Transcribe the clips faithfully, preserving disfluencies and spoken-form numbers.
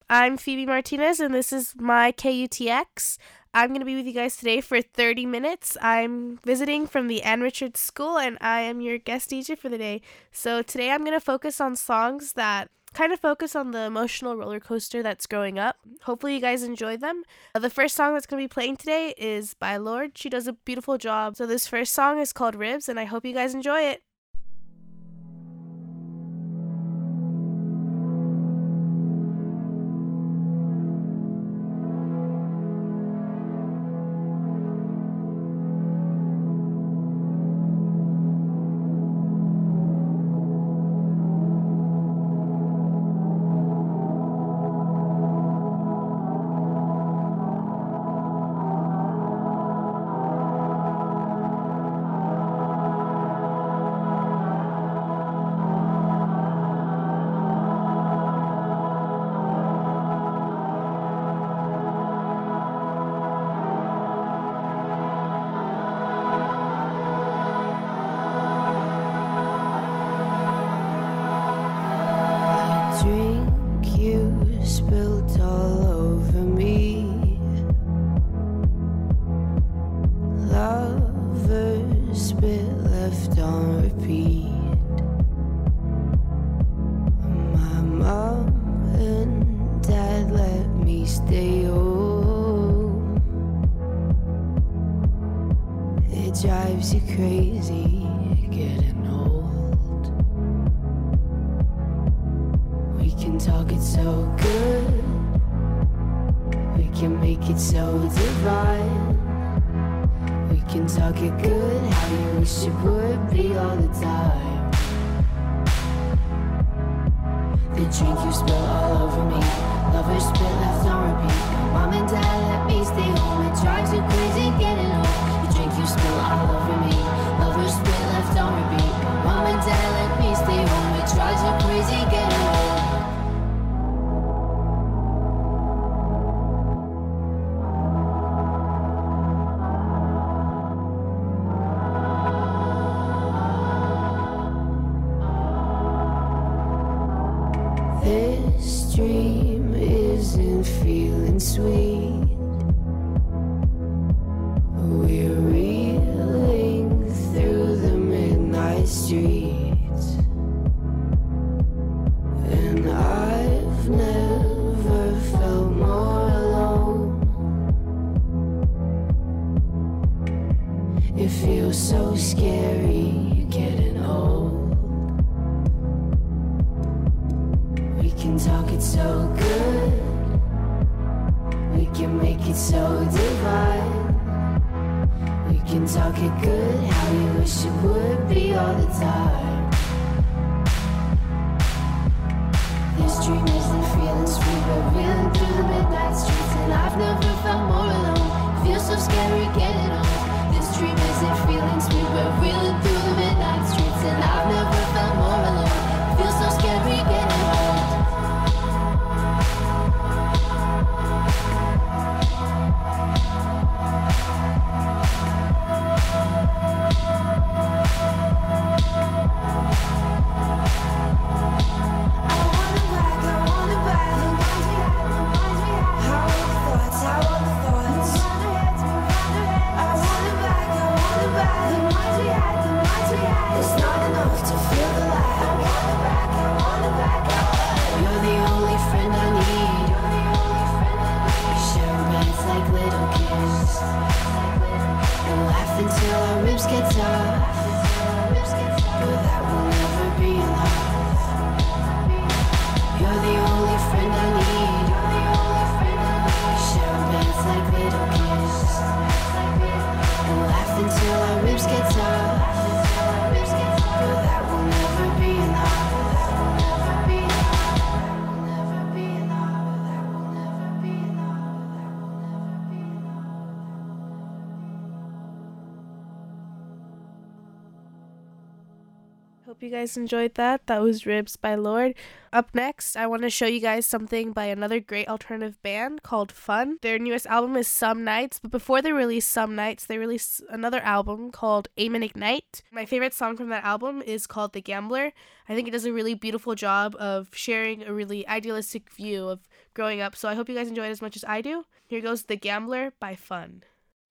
I'm Phoebe Martinez, and this is my K U T X. I'm going to be with you guys today for thirty minutes. I'm visiting from the Ann Richards School, and I am your guest D J for the day. So today I'm going to focus on songs that kind of focus on the emotional roller coaster that's growing up. Hopefully you guys enjoy them. Uh, the first song that's going to be playing today is by Lorde. She does a beautiful job. So this first song is called Ribs, and I hope you guys enjoy it. Drink you spilled all over me. Lovers spit left on repeat. My mom and dad let me stay home. It drives you crazy getting old. We can talk it so good, we can make it so divine. We can talk it good, how you wish it would be all the time. The drink you spill all over me, lovers spit left on repeat. Mom and dad let me stay home, it drives you crazy getting home. The drink you spill all over me, lovers spit left on repeat. Mom and dad let me stay home, it drives you crazy getting home. This dream isn't feeling sweet. We're reeling through the midnight streets, and I've never felt more alone. It feels so scary getting old. We can talk it so good, we can make it so divine. We can talk it good, how you wish it would be all the time. This dream isn't feeling sweet, but reeling through the midnight streets, and I've never felt more alone. It feels so scary getting old. This dream isn't feeling sweet, but reeling through the midnight streets, and I've never felt more alone. It feels so scary getting old. I want it back, I want it back. The minds we had, the minds Hope you guys enjoyed that. That was Ribs by Lorde. Up next, I want to show you guys something by another great alternative band called Fun. Their newest album is Some Nights, but before they released Some Nights, they released another album called Aim and Ignite. My favorite song from that album is called The Gambler. I think it does a really beautiful job of sharing a really idealistic view of growing up, so I hope you guys enjoy it as much as I do. Here goes The Gambler by Fun.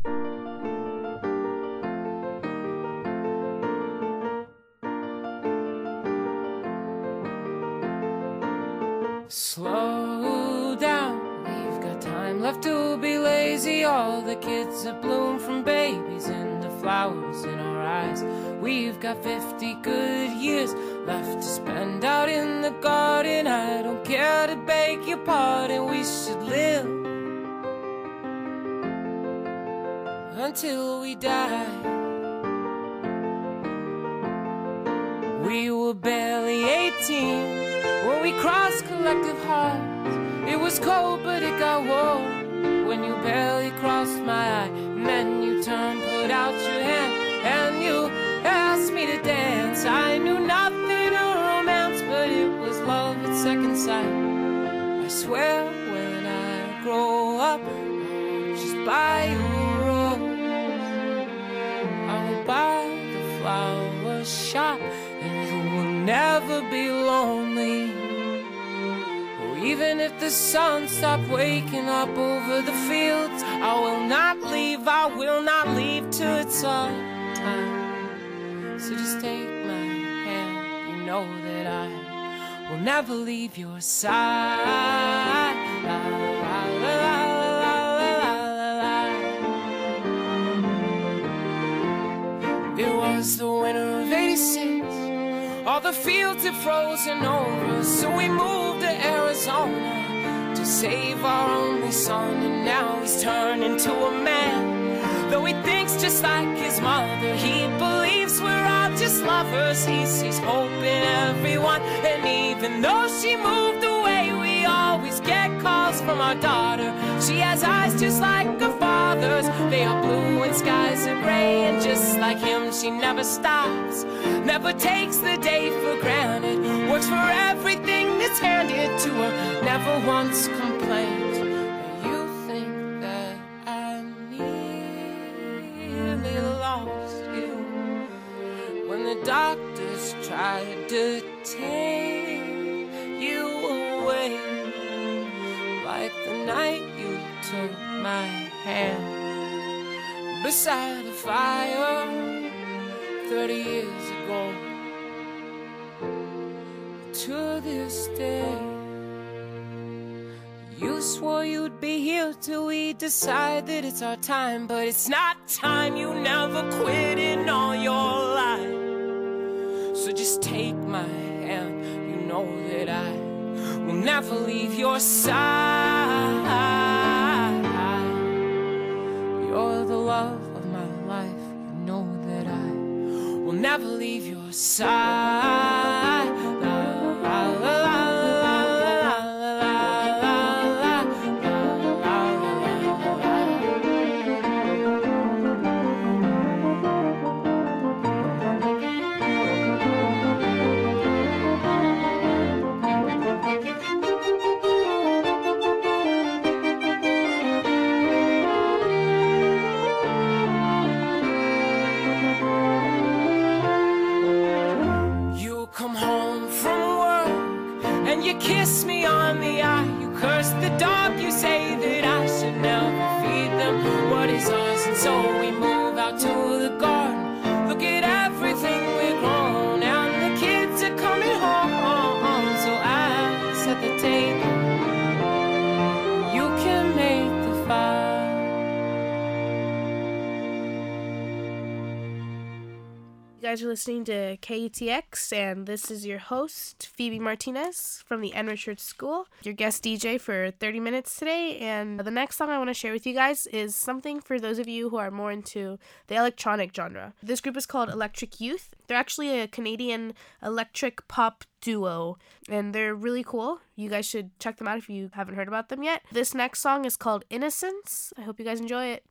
Slow down, we've got time left to be lazy. All the kids have bloomed from babies into flowers in our eyes. We've got fifty good years left to spend out in the garden. I don't care to beg your pardon, we should live until we die. We were barely eighteen when we crossed collective hearts. It was cold but it got warm when you barely crossed my eye. And then you turned, put out your hand, and you asked me to dance. I knew nothing of romance, but it was love at second sight. I swear when I grow up, I'll just buy you a rose. I will buy the flower shop, and you will never be lonely. Or even if the sun stopped waking up over the fields, I will not leave, I will not leave till it's our time. So just take my hand, you know that I will never leave your side. La, la, la, la, la, la, la. It was the winter of eighty-six. All the fields had frozen over, so we moved to Arizona to save our only son. And now he's turned into a man, though he thinks just like his mother. He believes we're all just lovers. He sees hope in everyone, and even though she moved away, we always get calls from our daughter. She has eyes just like her father's. They are blue and skies are gray, and just like him, she never stops, never takes the day for granted, works for everything that's handed to her, never once complains. You think that I nearly lost you when the doctors tried to take you away, like the night you took my hand beside a fire thirty years ago. To this day, you swore you'd be here till we decide that it's our time, but it's not time. You never quit in all your life. So just take my hand, you know that I will never leave your side. You're the love of my life, you know that I will never leave your side. La, la, la, la. You kiss me on the eye, you curse the dog, you say that I should never feed them what is ours, and so we move out to the garden. Look at everything we've grown, and the kids are coming home. So I set the table, you can make the fire. You guys are listening to K U T X, and this is your host, Phoebe Martinez from the Ann Richards School, your guest D J for thirty minutes today. And the next song I want to share with you guys is something for those of you who are more into the electronic genre. This group is called Electric Youth. They're actually a Canadian electric pop duo, and they're really cool. You guys should check them out if you haven't heard about them yet. This next song is called Innocence. I hope you guys enjoy it.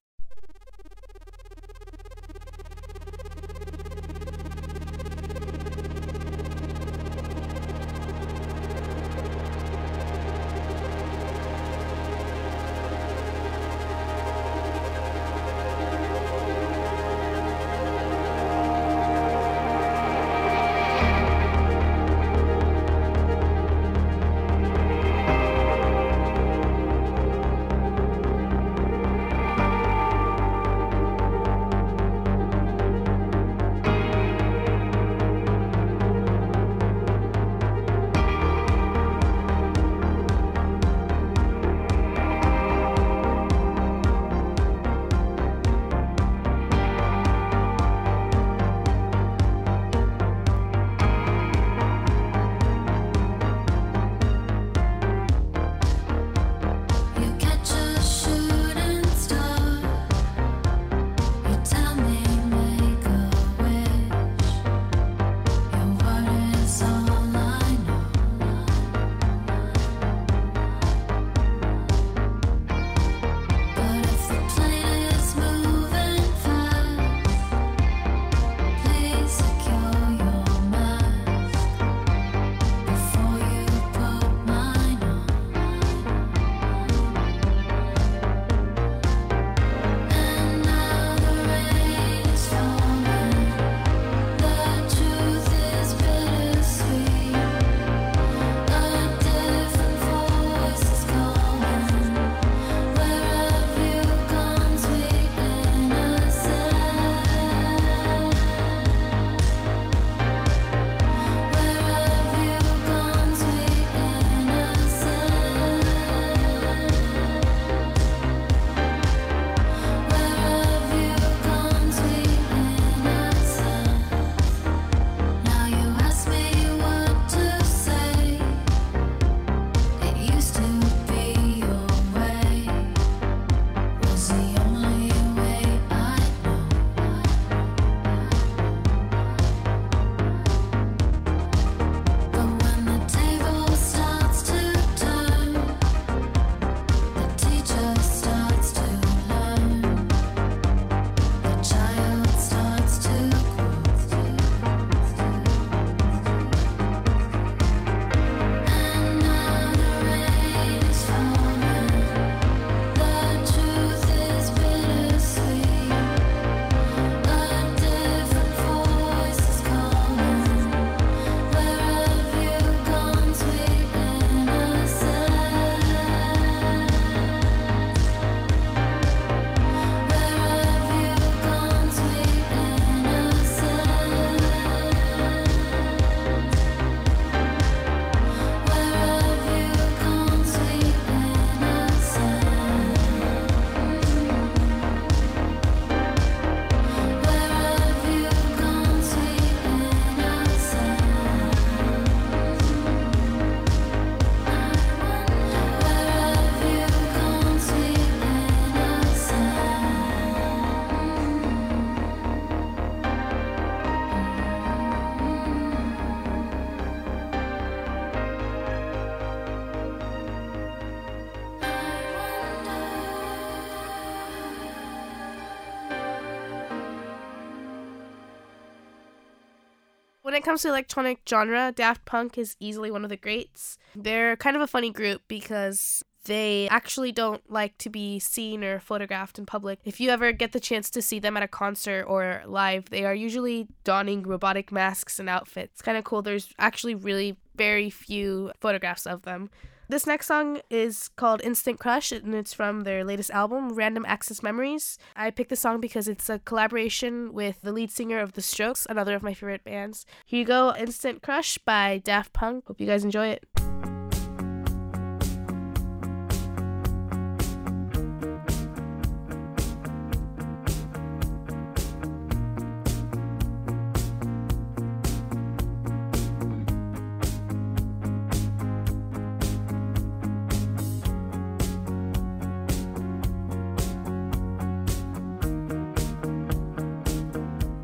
it comes to electronic genre, Daft Punk is easily one of the greats. They're kind of a funny group because they actually don't like to be seen or photographed in public. If you ever get the chance to see them at a concert or live, they are usually donning robotic masks and outfits. It's kind of cool. There's actually really very few photographs of them. This next song is called Instant Crush, and it's from their latest album, Random Access Memories. I picked this song because it's a collaboration with the lead singer of The Strokes, another of my favorite bands. Here you go, Instant Crush by Daft Punk. Hope you guys enjoy it.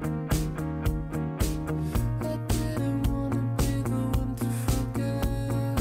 I didn't wanna be the one to forget.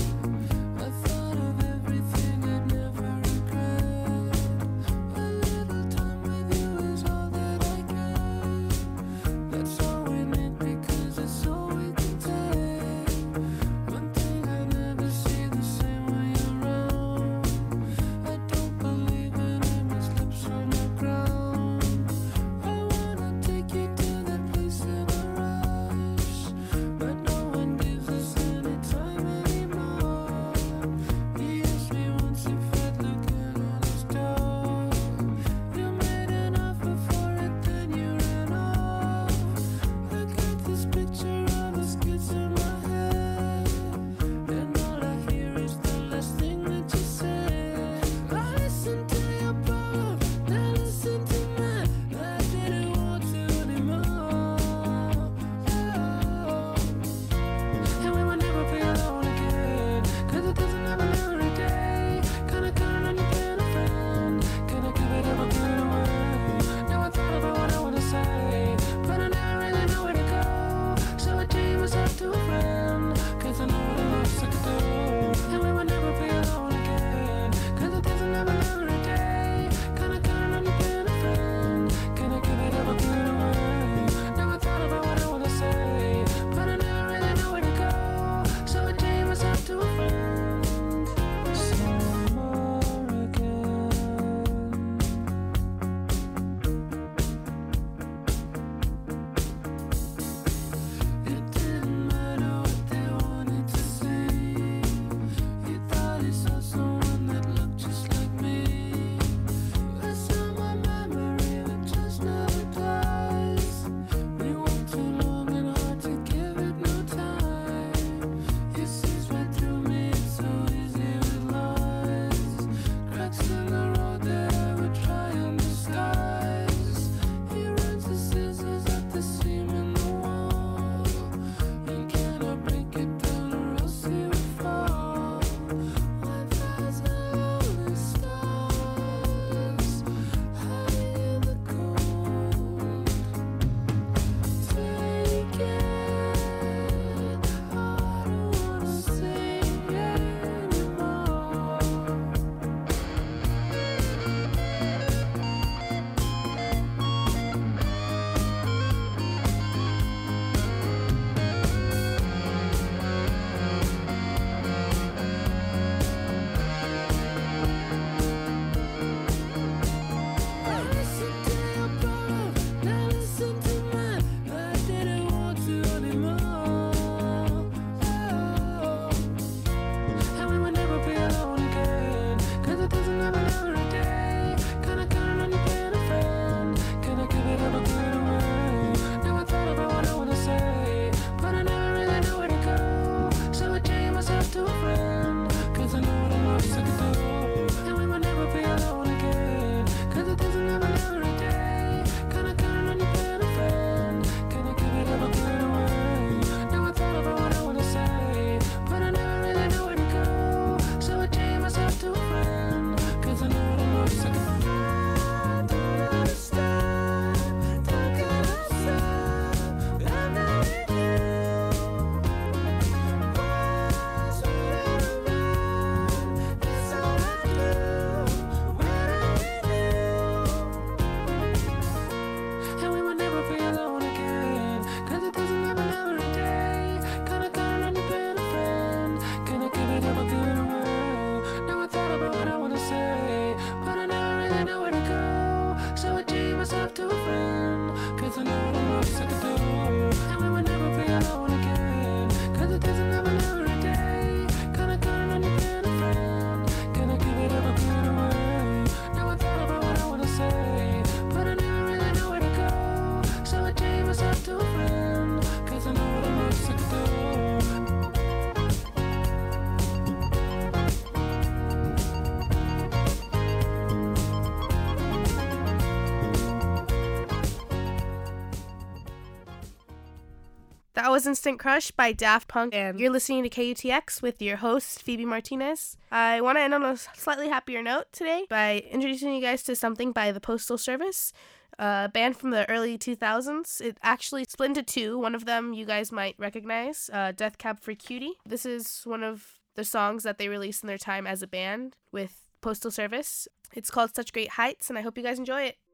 That was Instant Crush by Daft Punk, and you're listening to K U T X with your host, Phoebe Martinez. I want to end on a slightly happier note today by introducing you guys to something by the Postal Service, a band from the early two thousands. It actually split into two. One of them you guys might recognize, uh, Death Cab for Cutie. This is one of the songs that they released in their time as a band with Postal Service. It's called Such Great Heights, and I hope you guys enjoy it.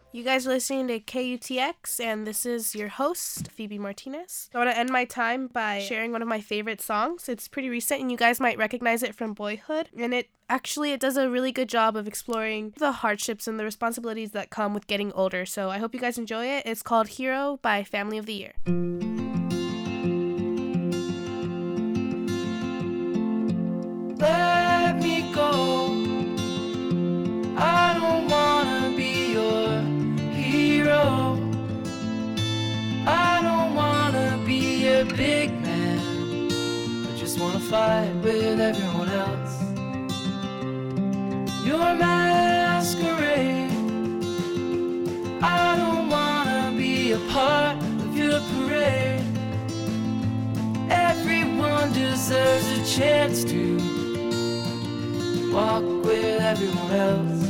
You guys are listening to K U T X, and this is your host, Phoebe Martinez. I want to end my time by sharing one of my favorite songs. It's pretty recent, and you guys might recognize it from Boyhood. And it actually, it does a really good job of exploring the hardships and the responsibilities that come with getting older. So I hope you guys enjoy it. It's called Hero by Family of the Year. Let me go. I don't wanna be your hero. I don't wanna be a big man. I just wanna fight with everyone else. Your masquerade. I don't wanna be a part of your parade. Everyone deserves a chance to walk with everyone else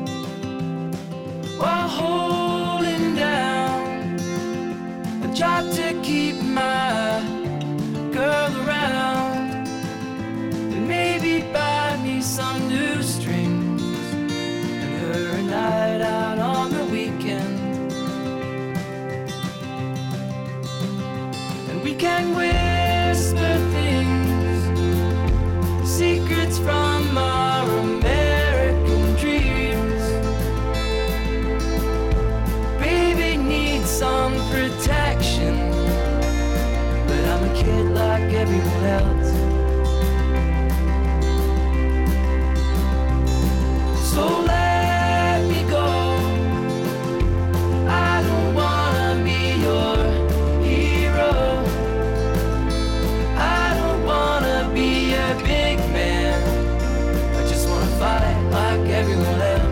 while holding down a job to keep my girl around, and maybe buy me some new strings and her a night out on the weekend, and we can whisper things, secrets from our American dreams. Baby needs some protection, but I'm a kid like everyone else. So let me go. I don't wanna be your hero. I don't wanna be a big man. I just wanna fight like everyone else.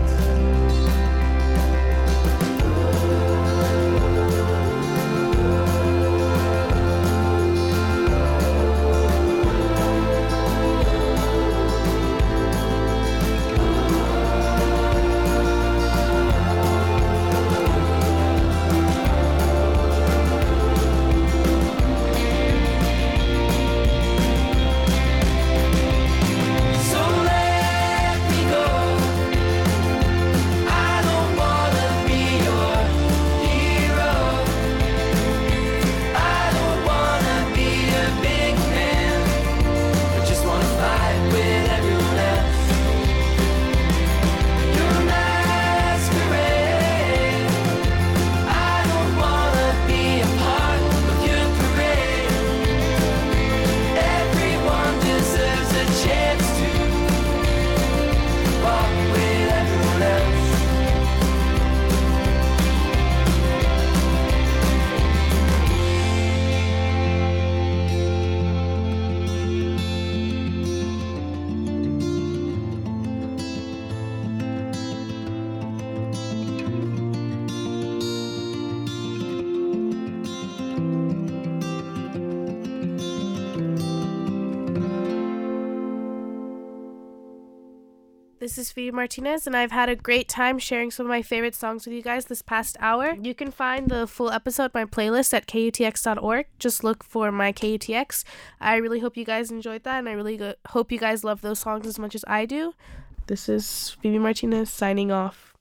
This is Phoebe Martinez, and I've had a great time sharing some of my favorite songs with you guys this past hour. You can find the full episode, my playlist, at K U T X dot org. Just look for my K U T X. I really hope you guys enjoyed that, and I really go- hope you guys love those songs as much as I do. This is Phoebe Martinez signing off.